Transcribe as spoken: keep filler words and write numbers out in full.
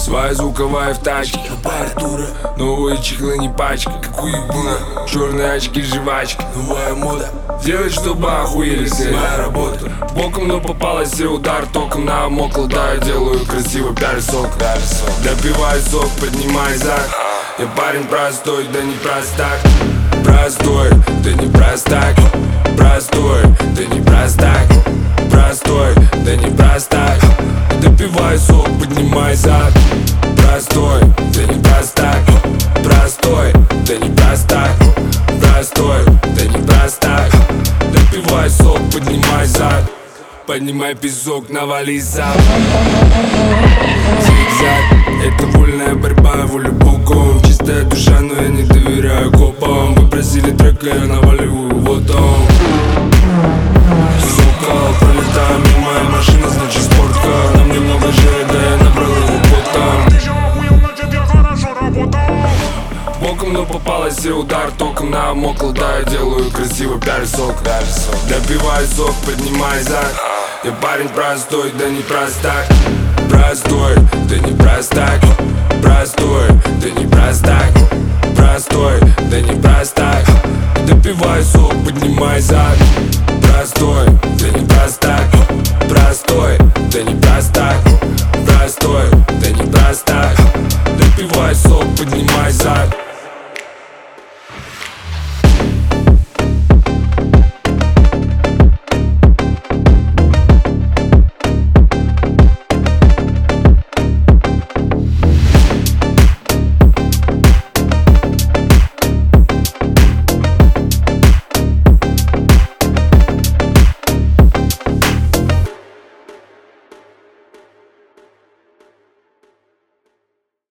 Своя звуковая в тачке, аппаратура, новые чехлы не пачка, как у ебуна. Черные очки, жвачки, новая мода. Делать, чтобы охуели все, моя работа. Боком, но попалась и удар током намокл. Да, я делаю красиво пиар сок. Допивай сок, поднимай зад. Я парень простой, да не простак. Простой, да не простак. Простой, да не простак. Простой, да не простак. Допивай сок, поднимай зад. Простой, да не простак. Простой, да не простак. Простой, да не простак. Допивай сок, поднимай зад. Поднимай песок, навали зад. Зигзаг, это вольная борьба, я волю богом. Чистая душа, но я не доверяю копам. Вы просили трека, я наваливаю, вот он. Сокол, пролетаю мимо, моя машина, значит спортка. Нам немного же, да я набрал его потом. Ты же охуел, значит я хорошо работал. Боком, но попалась и удар током намокл. Да, я делаю красиво пиар сок. Допивай сок, поднимай зад. Я парень простой, да не простак. Простой, да не простак. Простой, да не простак. Простой, да не простак. Допивай сок, поднимай зад. Простой, да не простак. Простой, да не простак. Простой, да не простак. Допивай сок, поднимай зад.